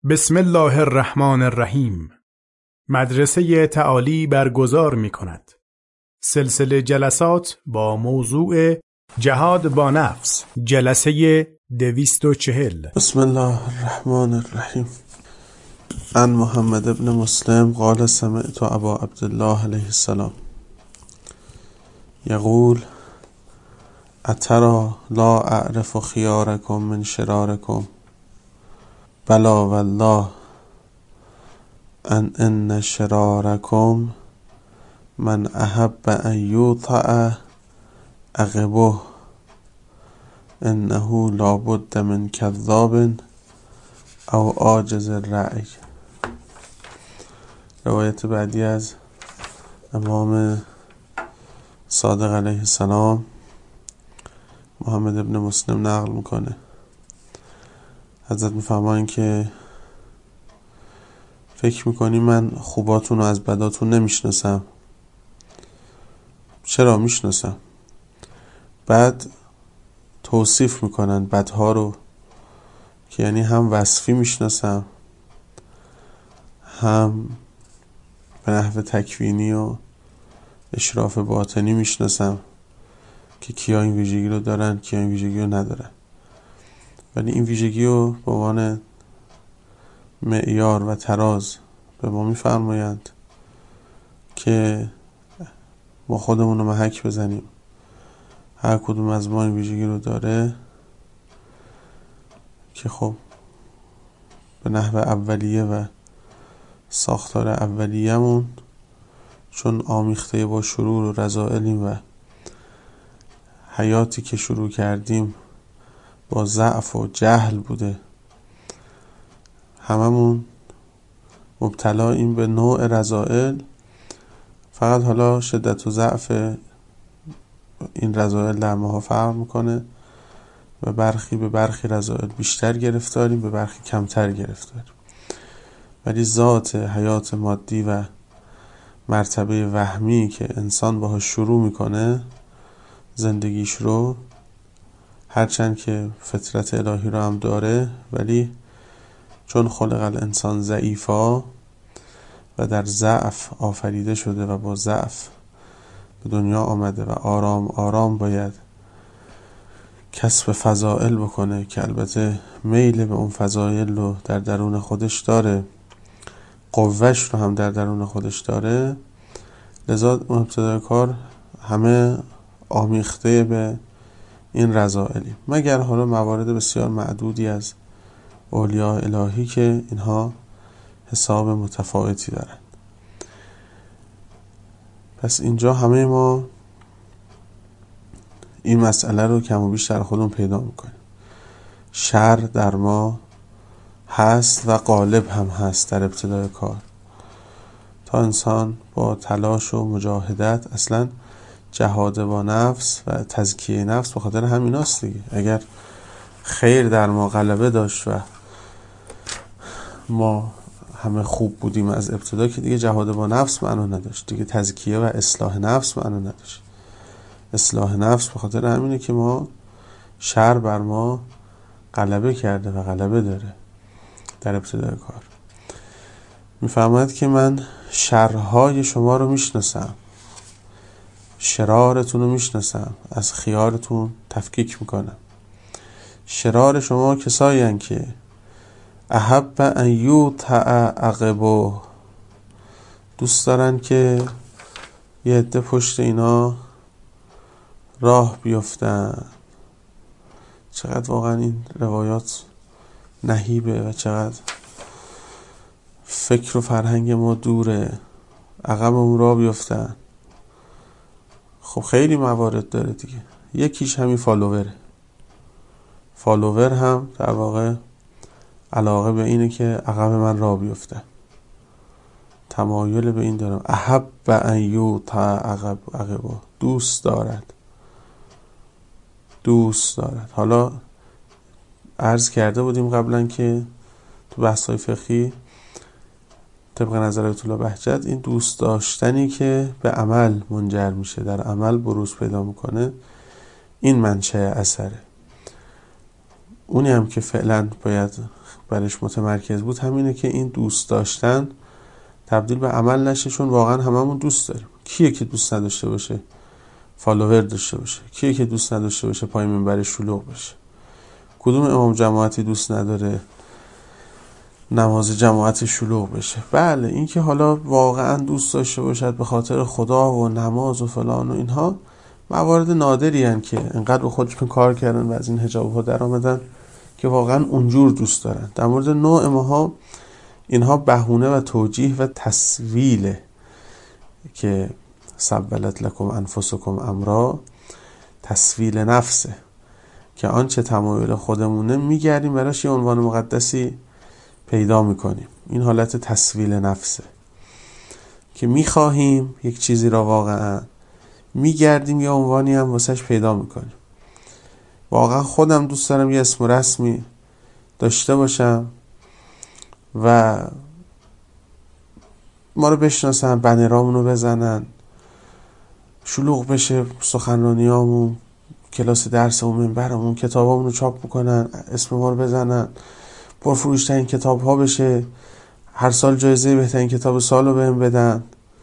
بسم الله الرحمن الرحیم. مدرسه تعالی برگزار می کند سلسله جلسات با موضوع جهاد با نفس، جلسه 240. بسم الله الرحمن الرحیم. عن محمد ابن مسلم قال سمعت ابا عبدالله علیه السلام یقول اترى لا اعرف خیارکم من شرارکم بلا والله ان شرارکم من احب ان یوطع عقبه انه لابد من کذاب او عاجز الرأی. روایت بعدی از امام صادق علیه السلام محمد ابن مسلم نقل میکنه. حضرت میفرمایند که فکر میکنی من خوباتون رو از بداتون نمیشناسم؟ چرا میشناسم؟ بعد توصیف میکنن بدها رو که یعنی هم وصفی میشناسم هم به نحو تکوینی و اشراف باطنی میشناسم که کیا این ویژگی رو دارن کیا این ویژگی رو ندارن، ولی این ویژگی رو به عنوان معیار و تراز به ما میفرمایند که ما خودمون رو محک بزنیم هر کدوم از ما این ویژگی رو داره که خب به نحو اولیه و ساختار اولیه‌مون چون آمیخته با شرور و رذائلیم و حیاتی که شروع کردیم با ضعف و جهل بوده، هممون مبتلاییم به نوع رذائل، فقط حالا شدت و ضعف این رذائل در ماها فرق میکنه و برخی به برخی رذائل بیشتر گرفتاریم به برخی کمتر گرفتاریم، ولی ذات حیات مادی و مرتبه وهمی که انسان باها شروع میکنه زندگیش رو، هرچند که فطرت الهی رو هم داره ولی چون خلق الانسان ضعیفا و در ضعف آفریده شده و با ضعف به دنیا آمده و آرام آرام باید کسب فضائل بکنه که البته میل به اون فضائل رو در درون خودش داره، قوهش رو هم در درون خودش داره، لذا ابتدای کار همه آمیخته به این رذائلی، مگر حالا موارد بسیار معدودی از اولیاء الهی که اینها حساب متفاوتی دارند. پس اینجا همه ما این مسئله رو کم و بیش در خودمون پیدا میکنیم. شر در ما هست و غالب هم هست در ابتدای کار، تا انسان با تلاش و مجاهدت، اصلا جهاد با نفس و تزکیه نفس به خاطر همیناست دیگه. اگر خیر در ما غلبه داشت و ما همه خوب بودیم از ابتدا که دیگه جهاد با نفس معنا نداشت، دیگه تزکیه و اصلاح نفس معنا نداشت. اصلاح نفس به خاطر همینه که ما شر بر ما غلبه کرده و غلبه داره در ابتدای کار. میفرماید که من شرهای شما رو میشناسم، شرارتون رو میشناسم، از خیارتون تفکیک میکنم. شرار شما کسایی هستند که احب ان یوطع عقبه، دوست دارن که یه عده پشت اینا راه بیفتن. چقدر واقعا این روایات نهیبه و چقدر فکر و فرهنگ ما دوره، عقبمون راه بیفتن. خب خیلی موارد داره دیگه، یکیش همین فالوور هم در واقع علاقه به اینه که عقب من راه بیفته، تمایل به این دارم، احب ان یوطع عقبه، دوست دارد. حالا عرض کرده بودیم قبلا که تو بحث‌های فقهی طبق نظر آیت الله بهجت این دوست داشتنی که به عمل منجر میشه، در عمل بروز پیدا میکنه، این منشأ اثره. اونی هم که فعلا باید برش متمرکز بود همینه که این دوست داشتن تبدیل به عمل نشه، چون واقعا هممون دوست داریم. کیه که دوست نداشته باشه فالوور داشته باشه؟ کیه که دوست نداشته باشه پای منبرش شلوغ بشه؟ کدوم امام جماعتی دوست نداره نماز جماعت شلوغ بشه؟ بله، این که حالا واقعا دوست داشته باشد به خاطر خدا و نماز و فلان و اینها موارد نادری هن که انقدر به خودشون کار کردن و از این حجاب ها در آمدن که واقعا اونجور دوست دارن. در مورد نوع ماها اینها بهونه و توجیه و تسویله که سولت لکم انفسکم امرا، تسویل نفسه که آنچه تمایل خودمونه میگردیم براش یه عنوان مقدسی پیدا میکنیم. این حالت تسویل نفسه که میخواهیم یک چیزی را واقعا میگردیم یه عنوانی هم واسش پیدا میکنیم. واقعا خودم دوست دارم یه اسم رسمی داشته باشم و ما رو بشناسن، بنرامونو بزنن، شلوغ بشه سخنرانیامون، کلاس درسمون، منبرمون، کتابامون رو چاپ بکنن، اسم ما رو بزنن، پرفروش‌ترین کتاب ها بشه، هر سال جایزه بهترین کتاب سال رو بهم بدن.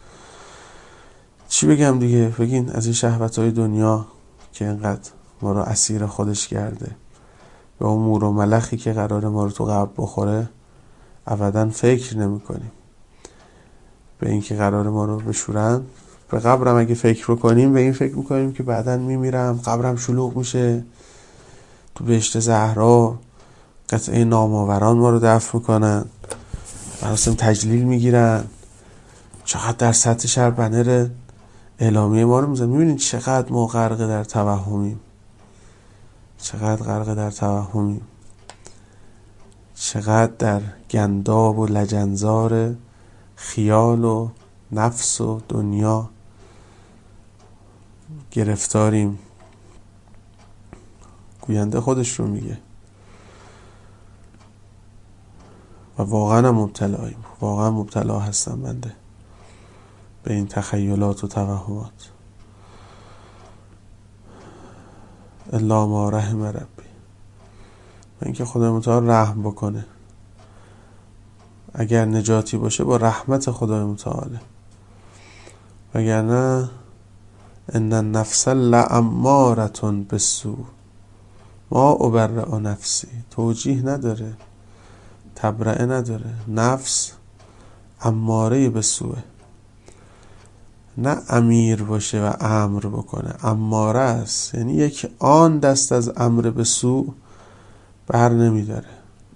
چی بگم دیگه؟ بگین از این شهوت‌های دنیا که اینقدر ما رو اسیر خودش کرده، به اون مور و ملخی که قراره ما رو تو قبر بخوره ابداً فکر نمی کنیم. به این که قراره ما رو بشورن، به قبرم اگه فکر بکنیم به این فکر میکنیم که بعداً میمیرم، قبرم شلوغ میشه، تو بهشت زهرا قطعه نامآوران ما رو دفن میکنن، مراسم تجلیل میگیرن، چقدر در سطح شهر بنر اعلامیه ما رو میزن. میبینید چقدر ما غرق در توهمیم، چقدر غرق در توهمیم، چقدر در گنداب و لجنزار خیال و نفس و دنیا گرفتاریم. گوینده خودش رو میگه و واقعا مبتلاییم، واقعا مبتلا هستم بنده به این تخیلات و توهمات. الا ما رحم ربی، من اینکه خدای متعال رحم بکنه. اگر نجاتی باشه با رحمت خدای متعاله، وگرنه ان النفس لاماره بالسوء ما ابرئ نفسی. توجیه نداره، تبرئه نداره. نفس اماره به سوء، نه امیر باشه و امر بکنه، اماره است، یعنی یک آن دست از امر به سوء بر نمیداره.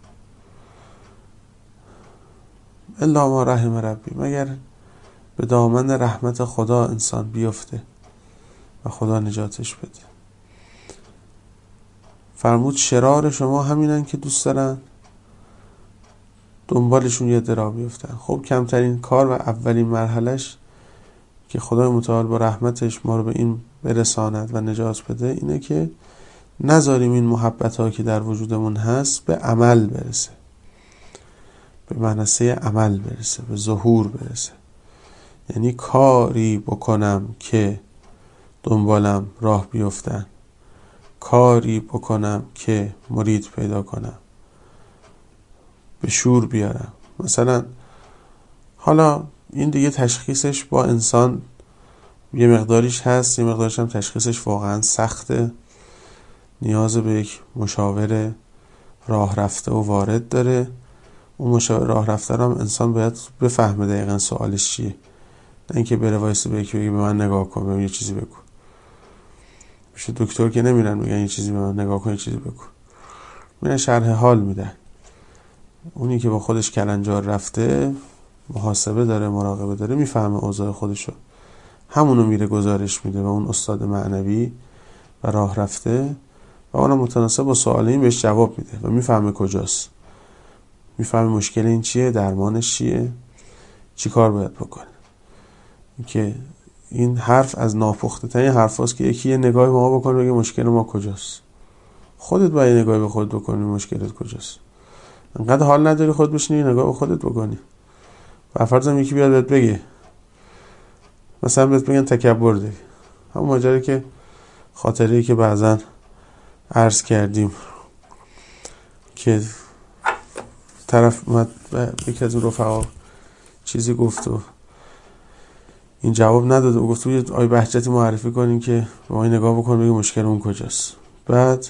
الا ما رحم ربی، مگر به دامن رحمت خدا انسان بیفته و خدا نجاتش بده. فرمود شرار شما همینن که دوست دارن دنبالشون یه درا بیفتن. خب کمترین کار و اولین مرحلش که خدای متعال با رحمتش ما رو به این برساند و نجات بده اینه که نذاریم این محبت ها که در وجودمون هست به عمل برسه، به منصه عمل برسه، به ظهور برسه. یعنی کاری بکنم که دنبالم راه بیفتن، کاری بکنم که مرید پیدا کنم، به شور بیارم. مثلا حالا این دیگه تشخیصش با انسان یه مقداریش هست، یه مقداریش هم تشخیصش واقعا سخته، نیاز به یک مشاور راه رفته و وارد داره. اون مشاور راه رفته هم انسان باید بفهمه دقیقا سوالش چیه، نه اینکه بره وایسه به یکی بگه به من نگاه کن، به یه چیزی بگو. میشه دکتر که نمیرن میگن یه چیزی به من نگاه کن، یه چیزی بگو، میرن شرح حال میدن. اونی که با خودش کلنجار رفته، محاسبه داره، مراقبه داره، میفهمه اوضاع خودشو، همونو میره گزارش میده و اون استاد معنوی و راه رفته و اونم متناسب با سوال این بهش جواب میده و میفهمه کجاست، میفهمه مشکل این چیه، درمانش چیه، چی کار باید بکنه. که این حرف از ناپخته ترین حرف هست که یکی یه نگاه به ما بکنه بگه مشکل ما کجاست. خودت باید یه نگاه به خودت بکنی مشکلت کجاست. انقدر حال نداری خودت بشینی نگاه به خودت بکنی. و فرضاً یکی بیاد بهت بگه، مثلا بهت بگن تکبر داری، همون ماجرایی که خاطره‌ای که بعضن عرض کردیم که طرف اومد به یکی از رفقا چیزی گفت و این جواب نداد و گفت یه آی بهجتی معرفی کنین که ما نگاه بکنیم بگیم مشکل اون کجاست. بعد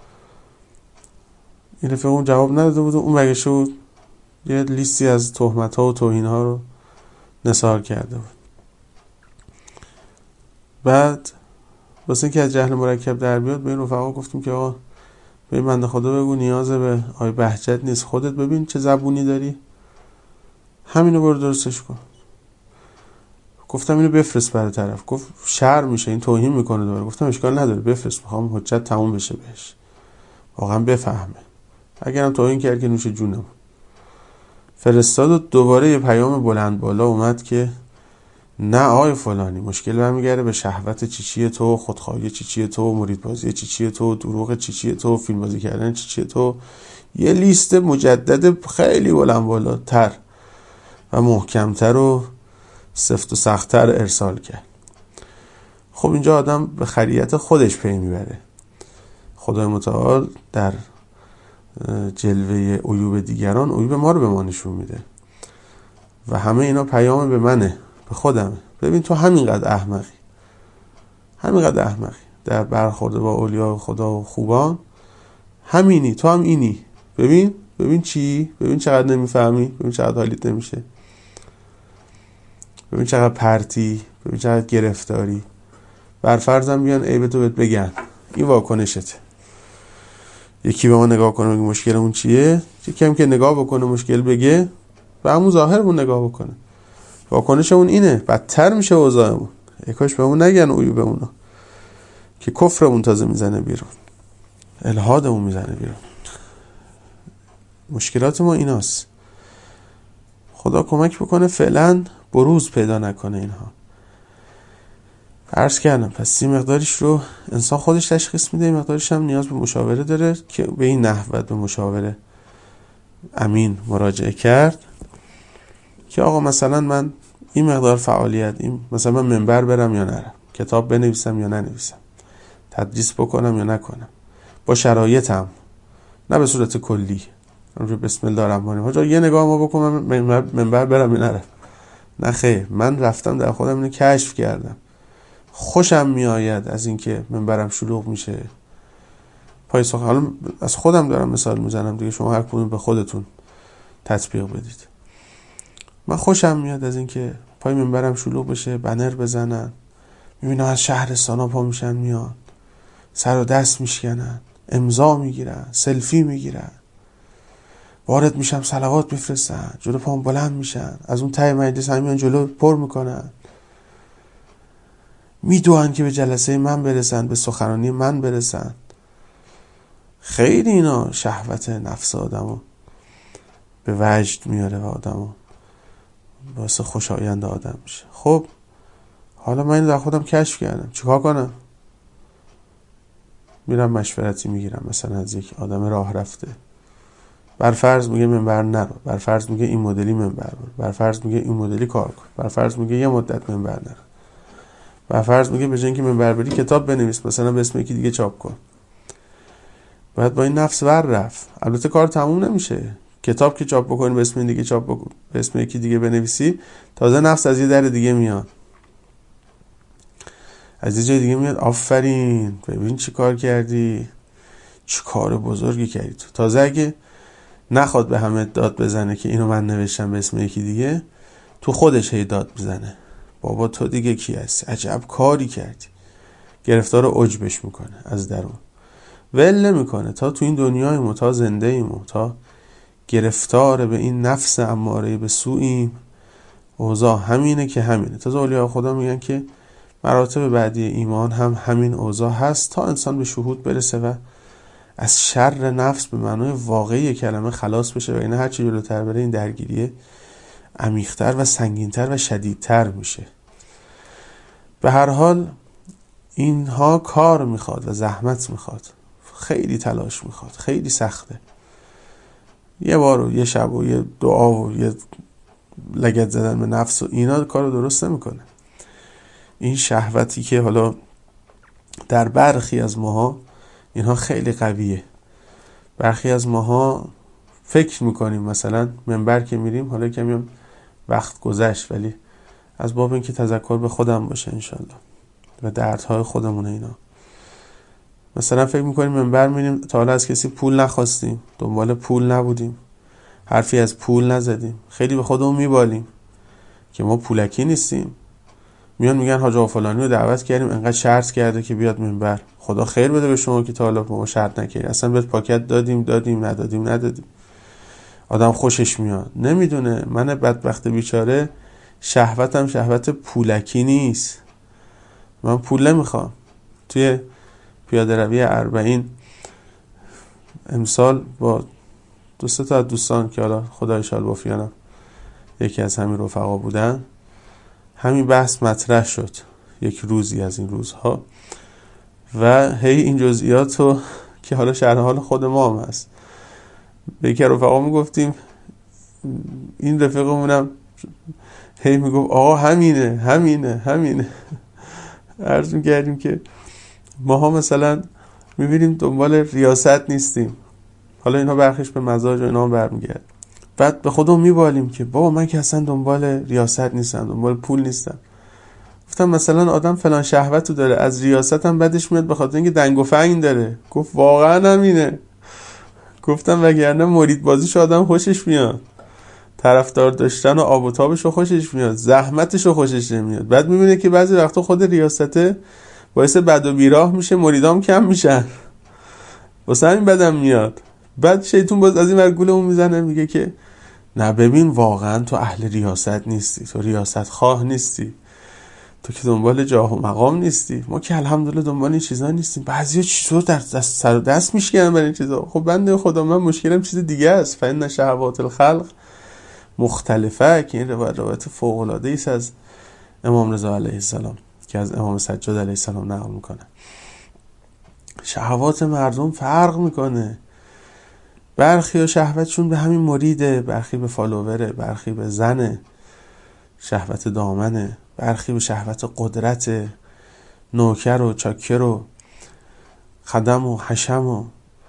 این رفقا اون جواب نداده بود و اون برگشته بود یه لیستی از تهمت‌ها و توهین‌ها رو نثار کرده بود. بعد واسه اینکه از جهل مرکب در بیاد به این رفقا گفتیم که آقا به این بنده خدا بگو نیاز به آی بهجت نیست، خودت ببین چه زبونی داری، همینو برو درستش کن. گفتم اینو بفرست برای طرف. گفت شر میشه، این توهین میکنه دوباره. گفتم اشکال نداره بفرست، میخوام حجت تموم بشه بهش، واقعا بفهمه، اگرم توهین کرد که نوش جونم. فرستاد و دوباره یه پیام بلند بالا اومد که نه آقای فلانی، مشکل برمیگرده به شهوت چیچی تو، خودخواهی چیچی تو، مریدبازی چیچی تو، دروغ چیچی تو، فیلم بازی کردن چیچی تو. یه لیست مجدد خیلی بلند بالاتر و محکمتر و سفت و سخت‌تر ارسال کرد. خب اینجا آدم به خریت خودش پی میبره. خدای متعال در جلوه عیوب دیگران عیوب ما رو به ما نشون میده و همه اینا پیام به منه، به خودم. ببین تو همینقدر احمقی در برخورد با اولیاء خدا و خوبان، همینی، تو هم اینی. ببین ببین چقدر نمیفهمی، ببین چقدر حالیت نمیشه، ببین چقدر پرتی، ببین چقدر گرفتاری. برفرضم بیان عیبتو بهت بگن، این واکنشته. یکی به ما نگاه کنه بگه مشکلمون چیه، یکی هم که نگاه بکنه مشکل بگه و همون ظاهرمون نگاه بکنه، واکنشمون اینه، بدتر میشه اوضاعمون. یکاش به اون نگن عیوبمونو که کفرمون تازه میزنه بیرون، الحادمون میزنه بیرون. مشکلات ما ایناست. خدا کمک بکنه فعلا بروز پیدا نکنه اینها. عرض کردم پس این مقداریش رو انسان خودش تشخیص میده، این مقداریش هم نیاز به مشاوره داره که به این نحو به مشاوره امین مراجعه کرد که آقا مثلا من این مقدار فعالیت، این مثلا من منبر برم یا نرم، کتاب بنویسم یا ننویسم، تدریس بکنم یا نکنم، با شرایطم، نه به صورت کلی. بسم الله الرحمن الرحیم یه نگاه ما بکنم منبر برم یا نرم. نه خیر، من رفتم در خودم اینو کشف کردم، خوشم میآید از اینکه منبرم شلوغ میشه. پای سخن حالا از خودم دارم مثال میزنم دیگه، شما هر کدوم به خودتون تطبیق بدید. من خوشم میاد از اینکه پای منبرم شلوغ بشه، بنر بزنن، میبینم از شهرستانا پا میشن میان، سر و دست میشکنن، امضا میگیرن، سلفی میگیرن، وارد میشم صلوات میفرستن، جلو پام بلند میشن، از اون ته مجلس همیان جلو پر میکنن، میدوان که به جلسه من برسن، به سخنرانی من برسن. خیلی اینا شهوت نفس آدمو به وجد میاره و آدمو واسه خوشایند آدم میشه. خب حالا من این در خودم کشف کردم، چیکار کنم؟ میرم مشورتی میگیرم مثلا از یک آدم راه رفته. برفرض میگه منبر نرو، برفرض میگه این مدلی منبر برو، برفرض میگه این مدلی کار کن، برفرض میگه یه مدت منبر نرو، برفرض میگه به جای اینکه منبر بری کتاب بنویس، مثلا به اسم یکی دیگه چاپ کن. باید با این نفس ور رفت. البته کار تموم نمیشه. کتاب که چاپ بکنی به اسم دیگه چاپ بکن، به اسم یکی دیگه بنویسی، تازه نفس از یه در دیگه میاد، از یه جای دیگه میاد، آفرین ببین چی کار کردی، چی کار بزرگی کردی تو. تازه اگه نخواد به همه داد بزنه که اینو من نوشتم به اسم یکی دیگه، تو خودش هی داد بزنه، بابا تو دیگه کی هستی، عجب کاری کردی. گرفتار عجبش میکنه از درون، ول نمیکنه تا تو این دنیای ما، تا زنده ایم، تا گرفتار به این نفس اماره به سویم. اوضاع همینه که همینه. تا اولیاء خدا میگن که مراتب بعدی ایمان هم همین اوضاع هست تا انسان به شهود برسه و از شر نفس به معنای واقعی کلمه خلاص بشه و این هر چی جلوتر بره این درگیری عمیق‌تر و سنگین‌تر و شدیدتر میشه. به هر حال اینها کار میخواد و زحمت میخواد، خیلی تلاش میخواد، خیلی سخته. یه بار و یه شب و یه دعا و یه لگد زدن به نفس و اینا کارو درست نمیکنه. این شهوتی که حالا در برخی از ماها اینها خیلی قویه، برخی از ماها فکر میکنیم مثلا منبر که میریم، حالا کمی هم وقت گذشت ولی از باب این که تذکر به خودم باشه انشالله و دردهای خودمونه اینا، مثلا فکر میکنیم منبر میریم، تا حالا از کسی پول نخواستیم، دنبال پول نبودیم، حرفی از پول نزدیم، خیلی به خودمون میبالیم که ما پولکی نیستیم. میان میگن حاج آقا فلانی رو دعوت کردیم انقدر شرط کرده که بیاد منبر، خدا خیر بده به شما که تا حالا ما شرط نکردیم، اصلا بهت پاکت دادیم ندادیم. آدم خوشش میاد، نمیدونه من بدبخت بیچاره شهوتم شهوت پولکی نیست، من پول نمیخوام. توی پیاده روی 40 امسال با 2-3 تا از دوستان که حالا خدای شال بافیانم یکی از همین رفقا بودن، همین بحث مطرح شد یک روزی از این روزها و هی این جزئیاتو که حالا شرح حال خود ما هم هست به یکی رفقا میگفتیم، این رفقمونم هی میگفت آقا همینه عرض میکردیم که ماها مثلا میبینیم دنبال ریاست نیستیم، حالا اینا برخیش به مزاج و اینا هم برمیگرد، بعد به خودمون میبالیم که بابا من که اصلا دنبال ریاست نیستم، دنبال پول نیستم. گفتم مثلا آدم فلان شهوتو داره، از ریاست هم بدش میاد به خاطر اینکه دنگ و فنگ داره. گفت واقعا همینه. گفتم وگرنه مرید بازیش آدم خوشش میاد، طرفدار داشتن و آب و تابشو خوشش میاد، زحمتشو خوشش نمیاد، بعد میبینه که بعضی وقتا خود ریاسته باعث بد و بیراه میشه، مریدام کم میشن، واسه همین بدم میاد. بعد شیطون باز از این ور گولمون میزنه میگه که نه ببین واقعا تو اهل ریاست نیستی، تو ریاست خواه نیستی، تو که دنبال جاه و مقام نیستی، ما که الحمدلله دنبال این چیزا نیستیم. بعضیا چطور در دست سر و دست میشکنن برای این چیزا. خب بنده خدا من مشکلم چیز دیگه است. فإن شهوات الخلق مختلفه، که این روایت فوق العاده ای است از امام رضا علیه السلام که از امام سجاد علیه السلام نقل میکنه. شهوات مردم فرق میکنه، برخی شهوتشون به همین مریده، برخی به فالووره، برخی به زنه شهوت دامنه، برخی به شهوت قدرت نوکر و چاکر و خدم و حشم و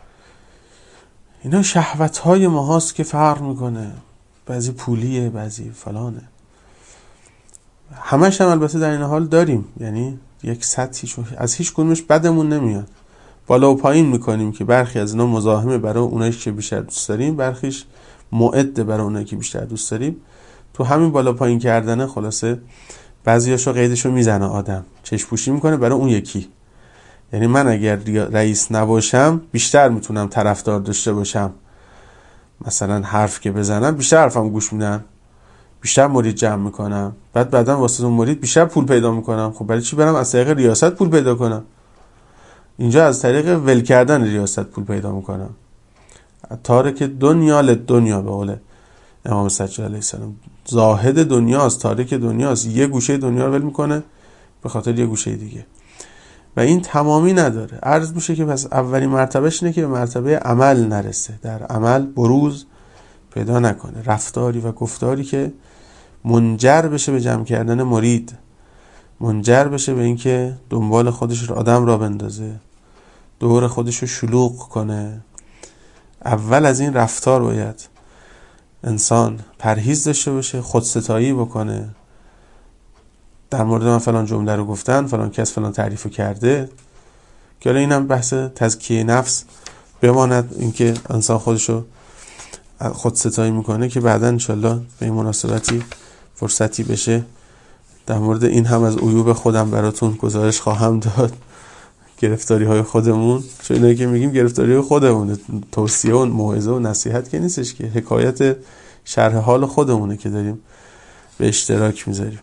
اینا شهوت‌های ما هاست که فرق میکنه، بعضی پولیه بعضی فلانه، همش هم البته در این حال داریم، یعنی یک سطحی از هیچ کدومش بدمون نمیاد، بالا و پایین میکنیم که برخی از اینا مزاحمه برای اونایی که بیشتر دوست داریم، برخیش معد برای اونایی که بیشتر دوست داریم. تو همین بالا پایین کردنه خلاصه بعضیاشو قیدشو میزنه آدم، چشم پوشی میکنه برای اون یکی. یعنی من اگر رئیس نباشم بیشتر میتونم طرفدار داشته باشم، مثلا حرف که بزنم بیشتر حرفم گوش میدن، بیشتر مرید جمع میکنم، بعدا واسه اون مرید بیشتر پول پیدا میکنم. خب برای چی برم از طریق ریاست پول پیدا کنم؟ اینجا از طریق ول کردن ریاست پول پیدا میکنم. تارک دنیا لدنیا به قول امام سجاد علیه السلام، زاهد دنیاست، تارک دنیاست، یه گوشه دنیا رو ول میکنه به خاطر یه گوشه دیگه و این تمامی نداره. عرض میشه که پس اولین مرتبهش اینه که به مرتبه عمل نرسه، در عمل بروز پیدا نکنه، رفتاری و گفتاری که منجر بشه به جمع کردن مرید، منجر بشه به اینکه دنبال خودش رو آدم را بندازه، دور خودش رو شلوغ کنه. اول از این رفتار باید انسان پرهیز داشته باشه، خودستایی بکنه، در مورد من فلان جمله رو گفتن، فلان کس فلان تعریف رو کرده، که حالا اینم بحث تزکیه نفس بماند، اینکه انسان خودشو خودستایی میکنه که بعدا انشالله به این مناسبتی فرصتی بشه در مورد این هم از عیوب خودم براتون گزارش خواهم داد، گرفتاری های خودمون، چون اینایی که میگیم گرفتاری های خودمونه، توصیه و موعظه و نصیحت که نیستش، که حکایت شرح حال خودمونه که داریم به اشتراک میذاریم.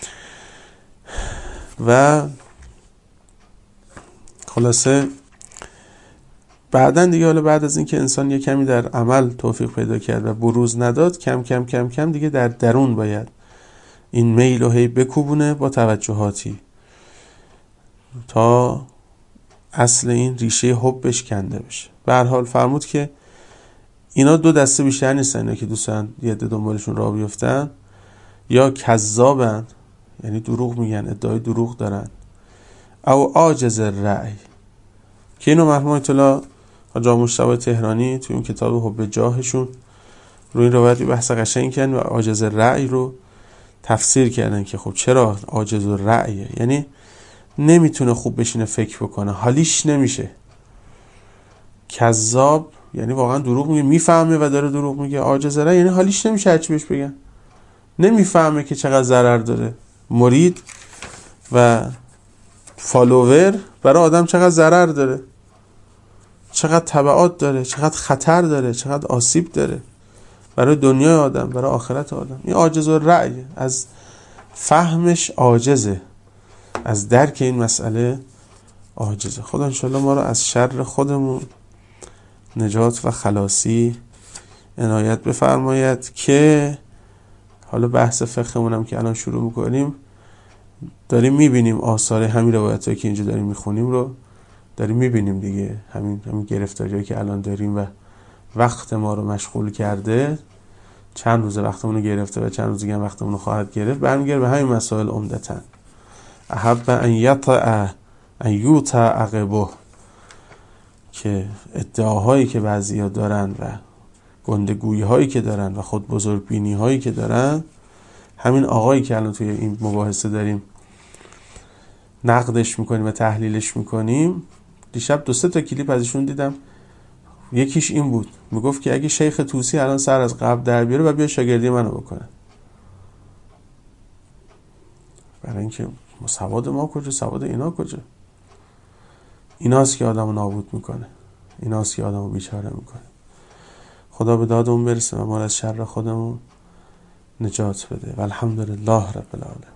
و خلاصه بعدن دیگه، حالا بعد از اینکه انسان یه کمی در عمل توفیق پیدا کرد و بروز نداد، کم کم کم کم دیگه در درون باید این میل و هی بکوبونه با توجهاتی تا اصل این ریشه حبش کنده بشه. به هر حال فرمود که اینا دو دسته بیشتر نیستن، اینا که دوستان یه عده دنبالشون راه بیفتن، یا کذابن یعنی دروغ میگن، ادعای دروغ دارن، او عاجز الرأی، که اینو مرحوم الله حاج مجتبی تهرانی توی اون کتاب حب جاهشون روی این روایت بحث قشنگ کردن و عاجز رأی رو تفسیر کردن که خب چرا عاجز رأیه، یعنی نمیتونه خوب بشینه فکر بکنه، حالیش نمیشه. کذاب یعنی واقعا دروغ میگه، میفهمه و داره دروغ میگه. عاجز رأی یعنی حالیش نمیشه هرچی بهش بگن، نمیفهمه که چقدر ضرر داره. مرید و فالوور برای آدم چقدر ضرر داره، چقدر تبعات داره، چقدر خطر داره، چقدر آسیب داره برای دنیای آدم، برای آخرت آدم. این عاجز الرأی، از فهمش عاجزه، از درک این مسئله عاجزه. خدا انشالله ما رو از شر خودمون نجات و خلاصی عنایت بفرماید. که حالا بحث فقهمونم که الان شروع میکنیم، داریم میبینیم آثار همین روایتایی که اینجا داریم میخونیم رو داریم میبینیم دیگه. همین گرفتاریایی که الان داریم و وقت ما رو مشغول کرده، چند روز وقتمون رو گرفته و چند روز دیگه هم وقتمون رو خواهد گرفت، برمیگرده به همین مسائل عمدتاً. احب ان یطع ان یوطع عقبه، که ادعاهایی که بعضیا دارن و گندگویی هایی که دارن و خود بزرگ بینی هایی که دارن، همین آقایی که الان توی این مباحثه داریم نقدش میکنیم و تحلیلش میکنیم، دیشب 2-3 تا کلیپ ازشون دیدم. یکیش این بود، میگفت که اگه شیخ طوسی الان سر از قبر در بیاره و بیا شاگردی منو بکنه. برای اینکه سواد ما کجا، سواد اینا کجا؟ ایناست که آدمو نابود میکنه، ایناست که آدمو بیچاره میکنه. خدا به دادمون برسه و ما از شر خودمون نجات بده. و الحمدلله رب العالمین.